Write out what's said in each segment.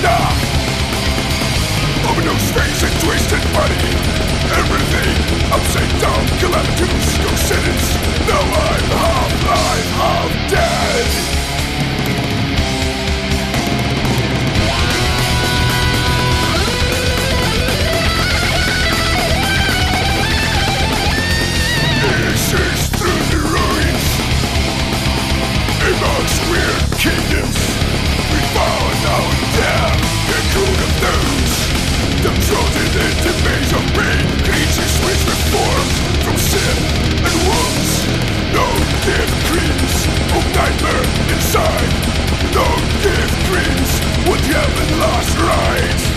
Ominous face and twisted body. Everything upside down, calamitous, no sentence. Now I'm half dead. Search through the ruins, amongst weird kingdoms. We found out there the code of those trodden in the maze of pain. Creatures which were formed from sin and wounds. No gift dreams of nightmare inside. No gift dreams would heaven last right.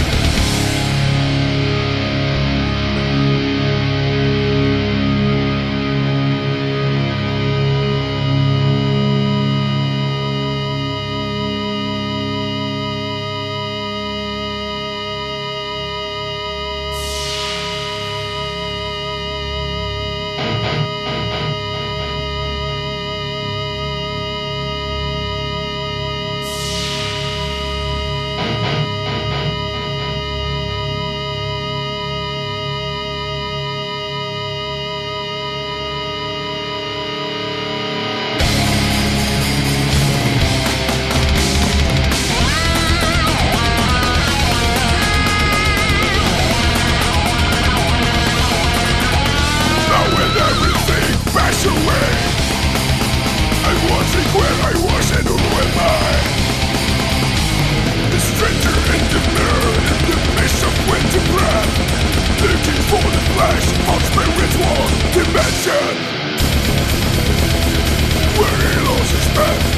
Dimension where he lost his path.